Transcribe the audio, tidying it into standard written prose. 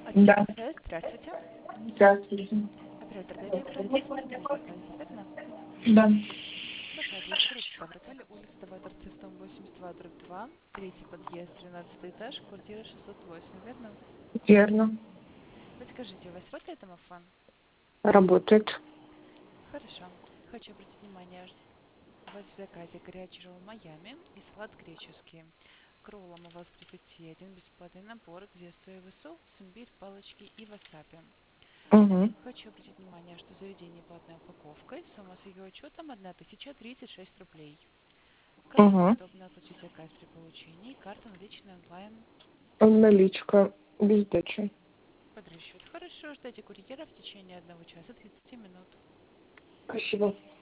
Да. СС, здравствуйте. Здравствуйте. Оператор дайте экран 10 для заказа, верно? Да. Ваш адрес Старик Ставрополь, улица Давай Торцев, дом 82, дробь 2, третий подъезд, 13 этаж, квартира 608, верно? Верно. Подскажите, у вас работает домофон? Работает. Хорошо. Хочу обратить внимание, у вас в заказе горячий ролл Майами и салат греческий. К роллам у вас прийти один бесплатный набор, где соевый соус, имбирь, палочки и васаби. Угу. Хочу обратить внимание, что заведение платной упаковкой, сумма с ее учетом 1036 рублей. Как вам Угу. удобно оплатить заказ при получении? Карта, наличная, онлайн? Наличка. Без сдачи. Под расчет. Хорошо, ждите курьера в течение 1 часа 30 минут. Спасибо.